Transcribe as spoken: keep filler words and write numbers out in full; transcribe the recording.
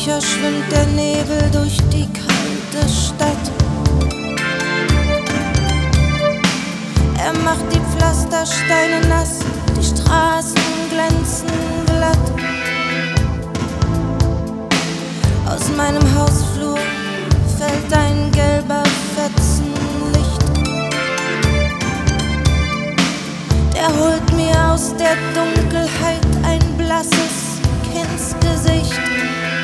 Sicher schwimmt der Nebel durch die kalte Stadt. Er macht die Pflastersteine nass, die Straßen glänzen glatt. Aus meinem Hausflur fällt ein gelber Fetzen Licht. Der holt mir aus der Dunkelheit ein blasses Kindsgesicht.